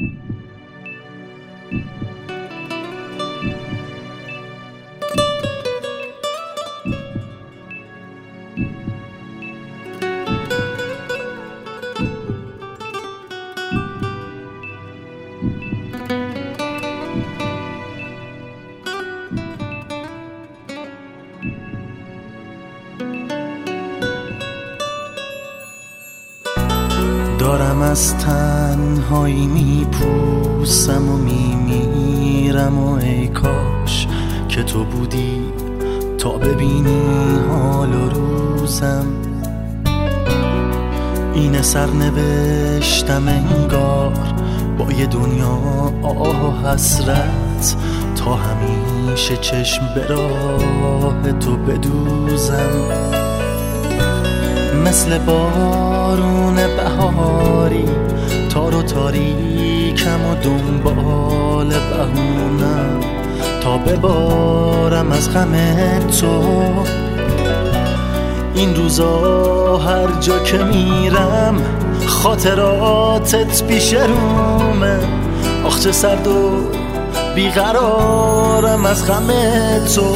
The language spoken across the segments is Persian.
دارم از تنهایی میپوسم و میمیرم و ای کاش که تو بودی تا ببینی حال و روزم. این سرنوشتم انگار با یه دنیا آه و حسرت، تا همیشه چشم به راه تو بدوزم. مثل بارون بهاری تار و تاریکم و دنبال بهونم تا ببارم از غم تو. این روزا هر جا که میرم خاطراتت پیش رومه. آخ چه سرد و بیقرارم از غم تو.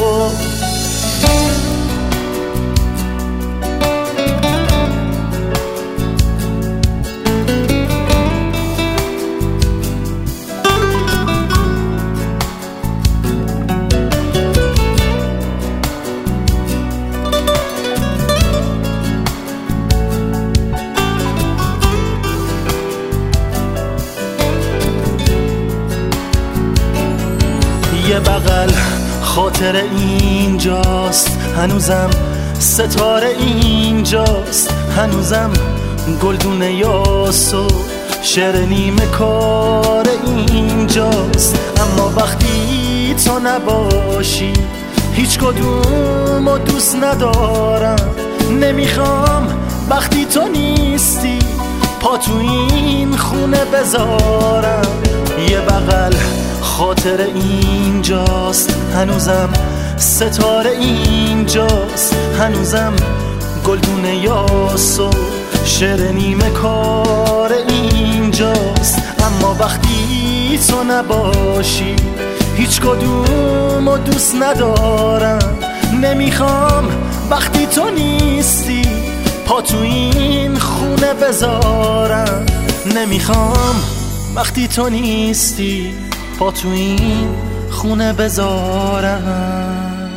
یه بغل خاطر اینجاست، هنوزم ستاره اینجاست، هنوزم گلدون یاس و شعر نیمه کار اینجاست. اما وقتی تو نباشی هیچ کدومو دوست ندارم. نمیخوام وقتی تو نیستی پا تو این خونه بذارم. یه بغل خاطر اینجاست، هنوزم ستاره اینجاست، هنوزم گلدون یاس و شعر نیمه کار اینجاست. اما وقتی تو نباشی هیچ کدومو دوست ندارم. نمیخوام وقتی تو نیستی پا تو این خونه بذارم. نمیخوام وقتی تو نیستی پا تو این خونه بذارم.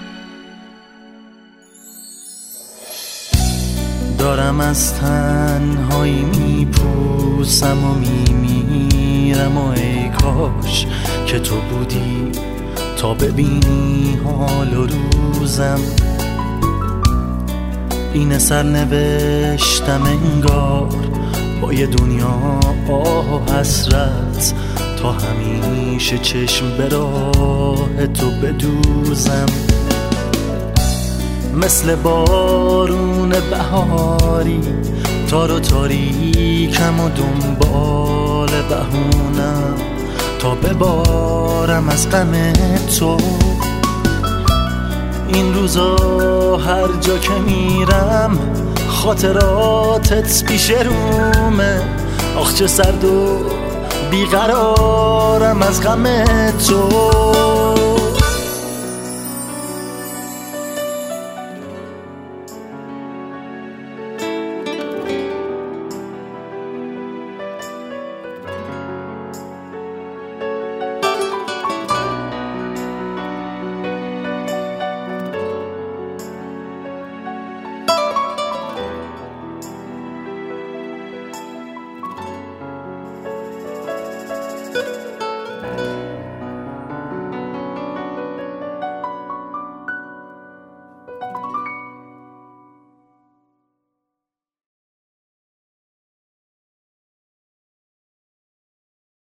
دارم از تنهایی میپوسم و میمیرم و ای کاش که تو بودی تا ببینی حال و روزم. این سرنوشتم انگار با یه دنیا آه و حسرت، تا همیشه چشم به راه تو بدوزم. مثل بارون بهاری تار و تاریکم و دنبال بهونم تا ببارم از غم تو. این روزا هر جا که میرم خاطراتت پیش رومه. آخ چه سرد و بیقرارم از غم تو.